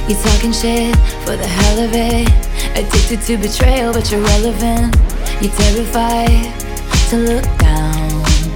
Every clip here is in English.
You talking shit for the hell of it. Addicted to betrayal, but you're relevant. You're terrified to look down.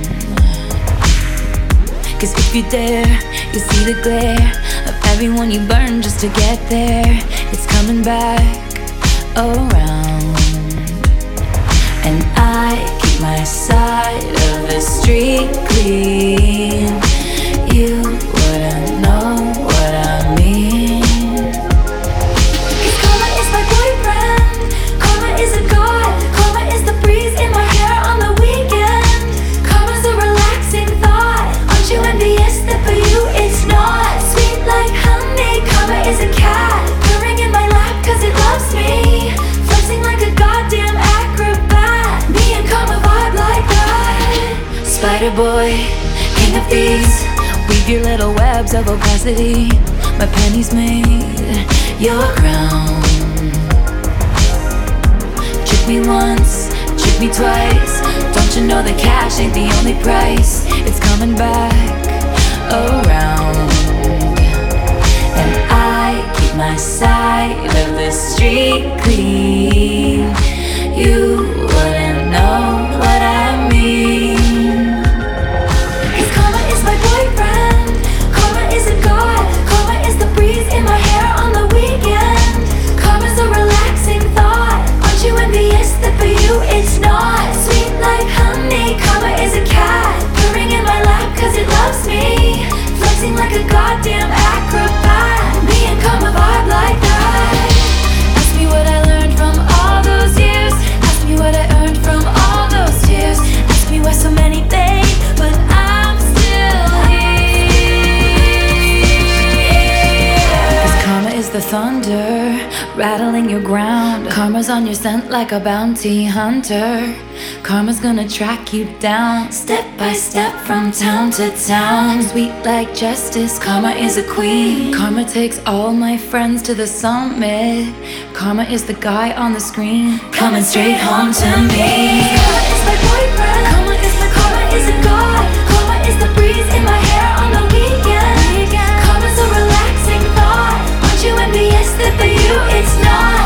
Cause if you dare, you see the glare of everyone you burn just to get there. It's coming back around. And I keep my side of the street clean. You wouldn't know what I mean. Cause karma is my boyfriend. Karma is a god. Karma is the breeze in my hair on the weekend. Karma's a relaxing thought. Aren't you envious that for you it's not? Sweet like honey. Karma is a cat purring in my lap cause it loves me. Flexing like a goddamn acrobat. Me and karma vibe like that. Spider boy, king of thieves. Weave your little webs of opacity. My pennies made your crown. Trick me once, trick me twice. Don't you know that cash ain't the only price? It's coming back around. And I keep my side of the street clean. You wouldn't know what I mean. In my hair on the weekend. Karma's a relaxing thought. Aren't you envious that for you it's not? Sweet like honey. Karma is a cat purring in my lap cause it loves me. Flexing like a goddamn acrobat. Me and karma vibe like that. Ask me what I learned from all those years. Ask me what I earned from all those tears. Ask me why so many fade, but I'm still here. Is the thunder rattling your ground. Karma's on your scent like a bounty hunter. Karma's gonna track you down, step by step from town to town. Sweet like justice, karma is a queen. Karma takes all my friends to the summit. Karma is the guy on the screen, coming straight home to me. Karma is my boyfriend. Karma is a god. Karma is the breeze in my hair on the weekend. Karma's a relaxing thought. You envious that for you it's not?